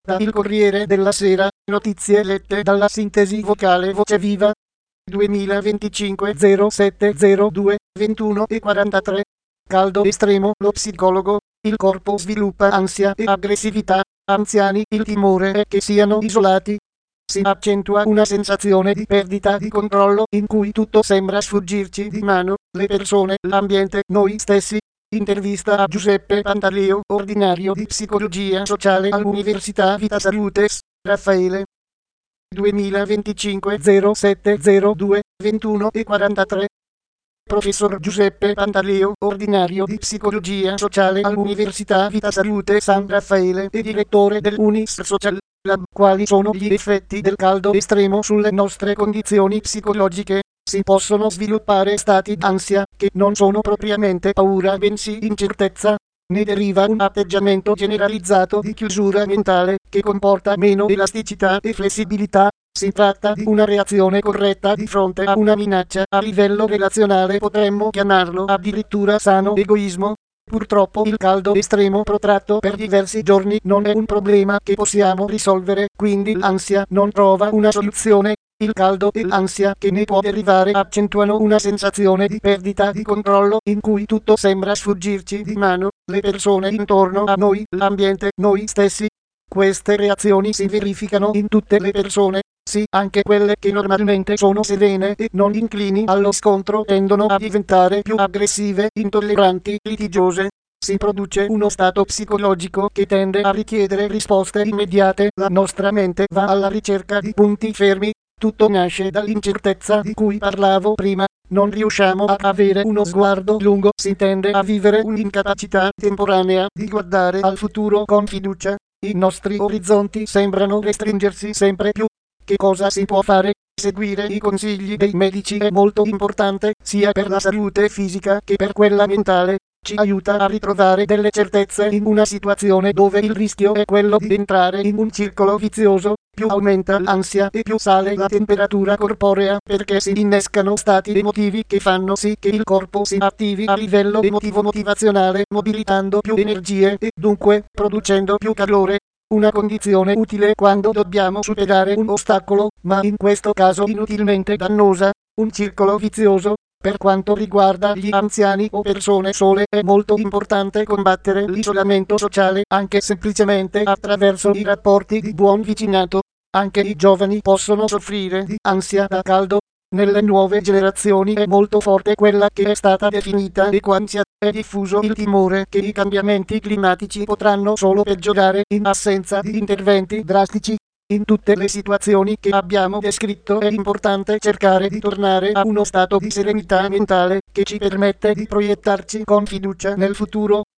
Da Il Corriere della Sera, notizie lette dalla sintesi vocale Voce Viva. 2025 0702 21 e 43. Caldo estremo, lo psicologo. Il corpo sviluppa ansia e aggressività. Anziani, il timore è che siano isolati. Si accentua una sensazione di perdita di controllo in cui tutto sembra sfuggirci di mano, le persone, l'ambiente, noi stessi. Intervista a Giuseppe Pantaleo, ordinario di psicologia sociale all'Università Vita Salutes, Raffaele. 2025 0702 21 e 43. Professor Giuseppe Pantaleo, ordinario di psicologia sociale all'Università Vita Salute San Raffaele e direttore dell'Unis Social Lab. Quali sono gli effetti del caldo estremo sulle nostre condizioni psicologiche? Si possono sviluppare stati d'ansia, che non sono propriamente paura bensì incertezza. Ne deriva un atteggiamento generalizzato di chiusura mentale, che comporta meno elasticità e flessibilità. Si tratta di una reazione corretta di fronte a una minaccia. A livello relazionale potremmo chiamarlo addirittura sano egoismo. Purtroppo il caldo estremo protratto per diversi giorni non è un problema che possiamo risolvere, quindi l'ansia non trova una soluzione. Il caldo e l'ansia che ne può derivare accentuano una sensazione di perdita di controllo in cui tutto sembra sfuggirci di mano, le persone intorno a noi, l'ambiente, noi stessi. Queste reazioni si verificano in tutte le persone, sì, anche quelle che normalmente sono serene e non inclini allo scontro tendono a diventare più aggressive, intolleranti, litigiose. Si produce uno stato psicologico che tende a richiedere risposte immediate, la nostra mente va alla ricerca di punti fermi. Tutto nasce dall'incertezza di cui parlavo prima, non riusciamo ad avere uno sguardo lungo, si tende a vivere un'incapacità temporanea di guardare al futuro con fiducia. I nostri orizzonti sembrano restringersi sempre più. Che cosa si può fare? Seguire i consigli dei medici è molto importante, sia per la salute fisica che per quella mentale. Ci aiuta a ritrovare delle certezze in una situazione dove il rischio è quello di entrare in un circolo vizioso. Più aumenta l'ansia e più sale la temperatura corporea, perché si innescano stati emotivi che fanno sì che il corpo si attivi a livello emotivo-motivazionale, mobilitando più energie e dunque producendo più calore. Una condizione utile quando dobbiamo superare un ostacolo, ma in questo caso inutilmente dannosa, un circolo vizioso. Per quanto riguarda gli anziani o persone sole è molto importante combattere l'isolamento sociale anche semplicemente attraverso i rapporti di buon vicinato. Anche i giovani possono soffrire di ansia da caldo. Nelle nuove generazioni è molto forte quella che è stata definita equansia. È diffuso il timore che i cambiamenti climatici potranno solo peggiorare in assenza di interventi drastici. In tutte le situazioni che abbiamo descritto è importante cercare di tornare a uno stato di serenità mentale che ci permette di proiettarci con fiducia nel futuro.